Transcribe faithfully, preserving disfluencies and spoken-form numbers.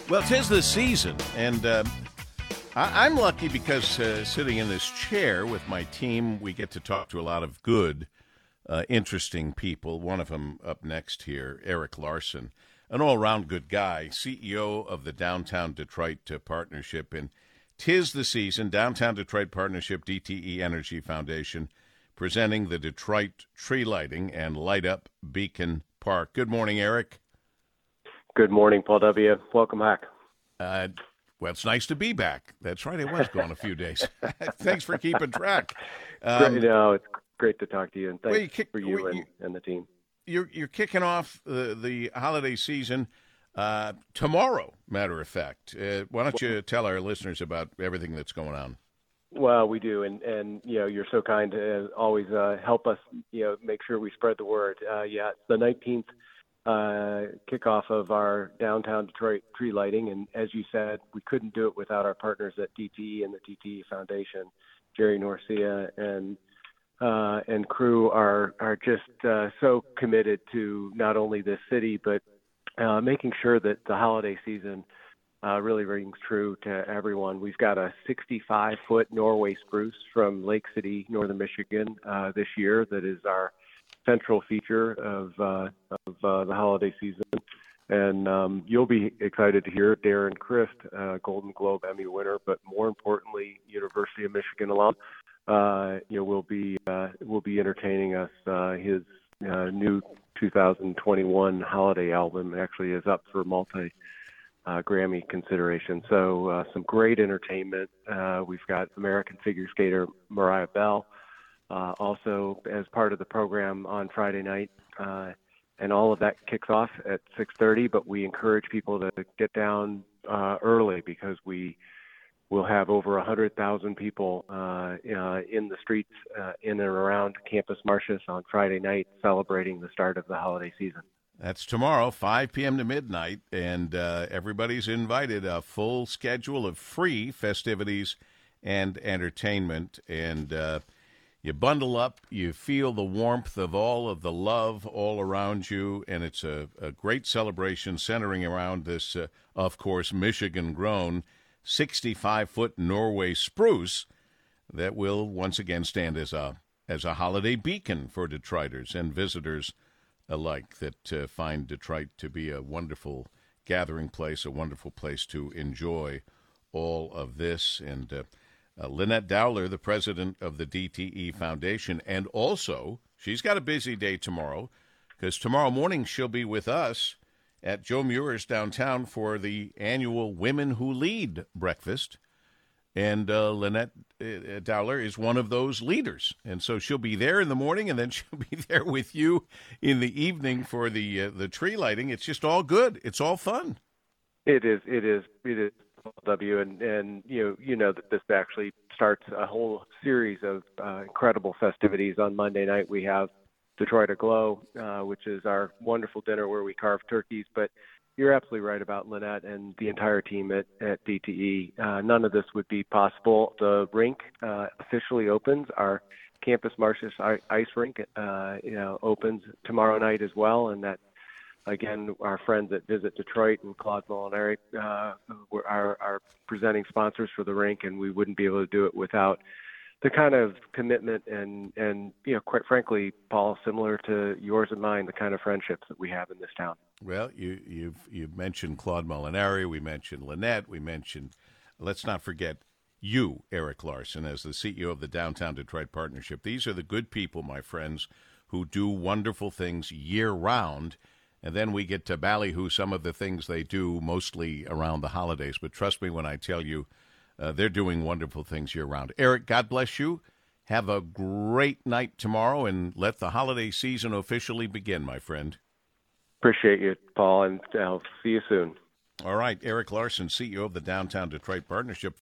Well, 'tis the season, and uh, I- I'm lucky because uh, sitting in this chair with my team, we get to talk to a lot of good, uh, interesting people. One of them up next here, Erik Larson, an all-around good guy, C E O of the Downtown Detroit uh, Partnership. And 'tis the season, Downtown Detroit Partnership, D T E Energy Foundation, presenting the Detroit Tree Lighting and Light Up Beacon Park. Good morning, Erik. Good morning, Paul W. Welcome back. Uh, well, it's nice to be back. That's right. I was gone a few days. Thanks for keeping track. Um, great, no, it's great to talk to you, and thanks well, you kick, for you well, and, you, and the team. You're you're kicking off the, the holiday season uh, tomorrow, matter of fact. Uh, why don't you tell our listeners about everything that's going on? Well, we do, and, and you know, you're so kind to always uh, help us, you know, make sure we spread the word. Uh, yeah, it's the nineteenth uh, kickoff of our downtown Detroit tree lighting, and as you said, we couldn't do it without our partners at D T E and the D T E Foundation. Jerry Norcia and uh, and crew are are just uh, so committed to not only this city, but uh, making sure that the holiday season Uh, really rings true to everyone. We've got a sixty-five foot Norway spruce from Lake City, northern Michigan, uh, this year that is our central feature of, uh, of uh, the holiday season. And um, you'll be excited to hear Darren Christ, uh, Golden Globe Emmy winner, but more importantly, University of Michigan alum, uh, you know, will be uh, will be entertaining us. Uh, his uh, new two thousand twenty-one holiday album actually is up for multi. Uh, Grammy consideration. So uh, some great entertainment. Uh, we've got American figure skater Mariah Bell uh, also as part of the program on Friday night. Uh, and all of that kicks off at six thirty, but we encourage people to get down uh, early because we will have over one hundred thousand people uh, uh, in the streets uh, in and around Campus Martius on Friday night celebrating the start of the holiday season. That's tomorrow, five p.m. to midnight, and uh, everybody's invited. A full schedule of free festivities and entertainment, and uh, you bundle up, you feel the warmth of all of the love all around you, and it's a, a great celebration centering around this, uh, of course, Michigan-grown sixty-five foot Norway spruce that will once again stand as a as a holiday beacon for Detroiters and visitors alike that uh, find Detroit to be a wonderful gathering place, a wonderful place to enjoy all of this. And uh, uh, Lynette Dowler, the president of the D T E Foundation, and also she's got a busy day tomorrow because tomorrow morning she'll be with us at Joe Muir's downtown for the annual Women Who Lead breakfast. And uh, Lynette uh, Dowler is one of those leaders. And so she'll be there in the morning, and then she'll be there with you in the evening for the uh, the tree lighting. It's just all good. It's all fun. It is. It is. It is. W. And, and you know, you know that this actually starts a whole series of uh, incredible festivities. On Monday night, we have Detroit Aglow, uh, which is our wonderful dinner where we carve turkeys. But you're absolutely right about Lynette and the entire team at, at D T E. Uh, none of this would be possible. The rink uh, officially opens. Our Campus Martius ice rink uh, you know, opens tomorrow night as well. And that, again, our friends at Visit Detroit and Claude Molinari uh, are, are presenting sponsors for the rink, and we wouldn't be able to do it without the kind of commitment and, and, you know, quite frankly, Paul, similar to yours and mine, the kind of friendships that we have in this town. Well, you, you've you've mentioned Claude Molinari. We mentioned Lynette. We mentioned, let's not forget you, Erik Larson, as the C E O of the Downtown Detroit Partnership. These are the good people, my friends, who do wonderful things year-round, and then we get to ballyhoo some of the things they do mostly around the holidays. But trust me when I tell you, Uh, they're doing wonderful things year-round. Erik, God bless you. Have a great night tomorrow, and let the holiday season officially begin, my friend. Appreciate you, Paul, and I'll see you soon. All right, Erik Larson, C E O of the Downtown Detroit Partnership.